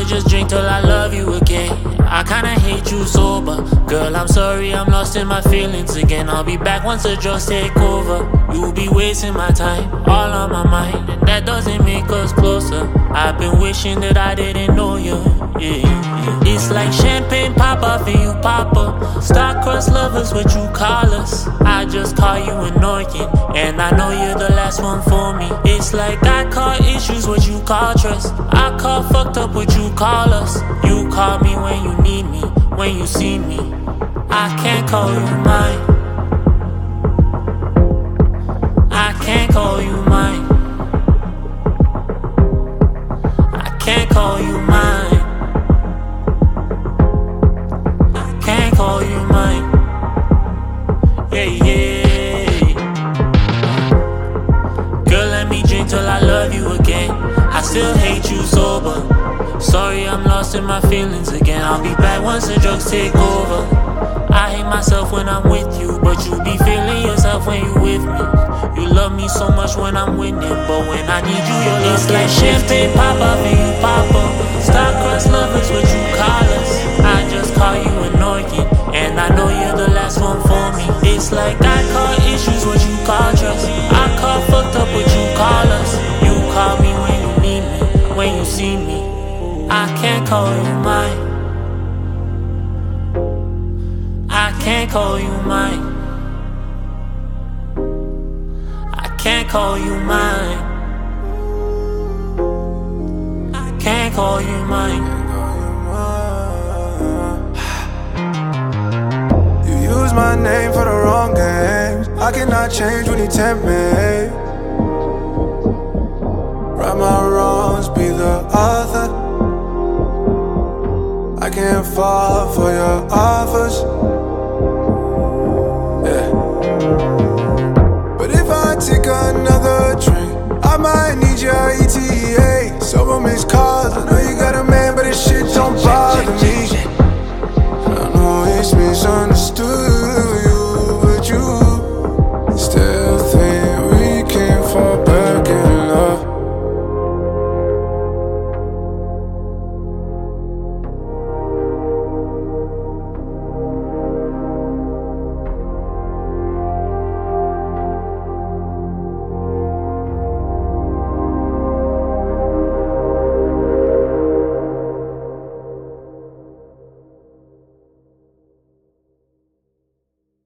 just drink till I love you again. I kinda hate you sober. Girl, I'm sorry, I'm lost in my feelings again. I'll be back once the drugs take over. You'll be wasting my time, all on my mind, and that doesn't make us closer. I've been wishing that I didn't know you, yeah. It's like champagne pop off and you pop up. Star-crossed lovers, what you call us. I just call you annoying, and I know you're the last one for me. It's like I call issues what you call trust. I call fucked up what you call us. You call me when you need me, when you see me. I can't call you mine. I can't call you mine. I can't call you mine. I can't call you mine. Yeah, yeah. Girl, let me drink till I love you again. I still hate you sober. Sorry, I'm lost in my feelings again. I'll be back once the drugs take over. I hate myself when I'm with you, but you be feeling yourself when you with me. You love me so much when I'm winning, but when I need you, your love it's like champagne pop up and you pop up. Star-crossed lovers, what you call us. I just call you annoying, and I know you're the last one for me. It's like I call issues what you call trust. I call fucked up what you call us. You call me when you need me, when you see me. I can't call you mine. I can't call you mine. I can't call you mine. I can't call you mine. You use my name for the wrong games. I cannot change when you tempt me. Right my wrongs, be the author. I can't fall for your offers. Yeah. But if I take another drink, I might need